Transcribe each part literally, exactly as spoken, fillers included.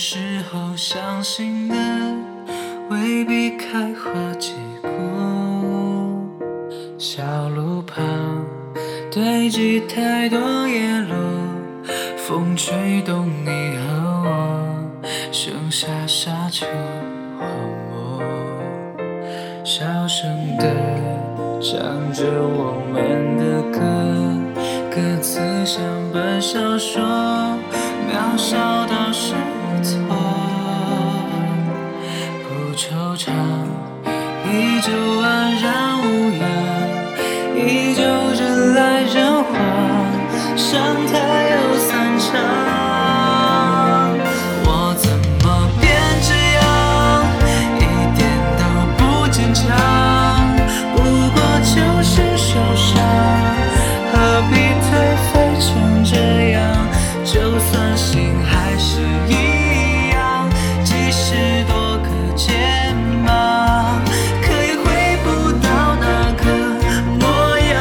时候相信的未必开花结果。小路旁堆积太多叶落，风吹动你和我，剩下沙丘荒漠。小声地唱着我们的歌，歌词像本小说，渺小到失措。不惆怅，依旧安然无恙，依旧人来人往，伤态又散场。我怎么变这样，一点都不坚强，不过就是受伤，何必颓废成这样？就算心还是一样，即使多个肩膀，可也回不到那个模样。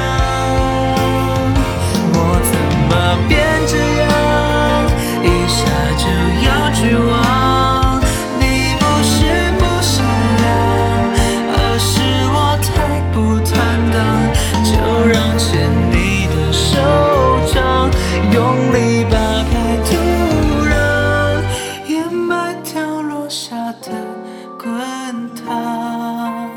我怎么变这样，一下就要绝望？你不是不善良，而是我太不坦荡。就让牵你的手掌用力把开土壤，掩埋掉落下的滚烫。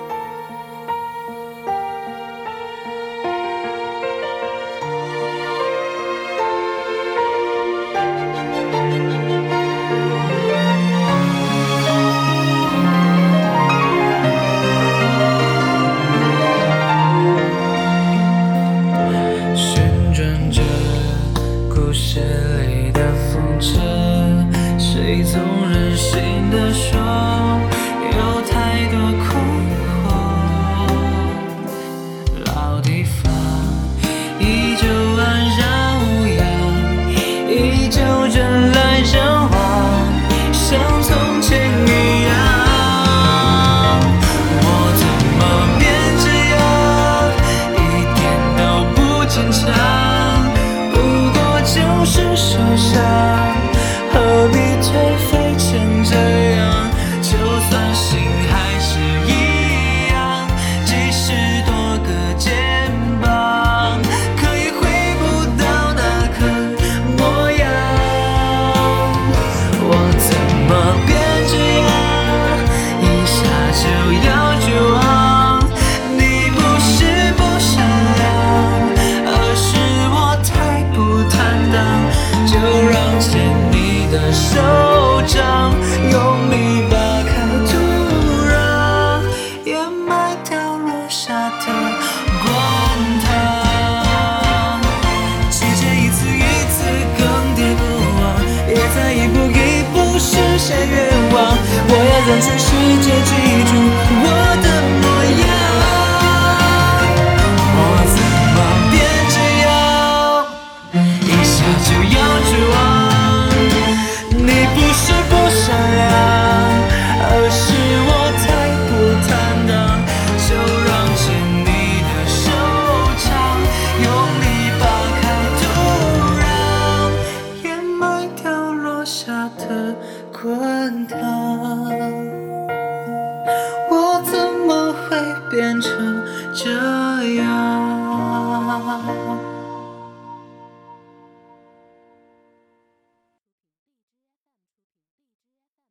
旋转着故事里的风车，谁总任性地说有太多困惑。老地方依旧安然无恙，依旧人来人往，像从前一样。我怎么变这样，一点都不坚强，不过就是受伤，何必颓废成这样？就算心还是一样，即使多个肩膀，可也回不到那个模样。我怎么变这样，一下就要绝望？你不是不善良，而是我太不坦荡。就让牵你的手掌用力扒开土壤，掩埋掉落下的滚烫。季节一次一次更迭过往，也在一步一步实现愿望。我要让全世界记住我的模样。我怎么变这样，一下就要绝望？你不是不善良，而是我太不坦荡。就让牵你的手掌用力扒开土壤，掩埋掉落下的滚烫。我怎么会变成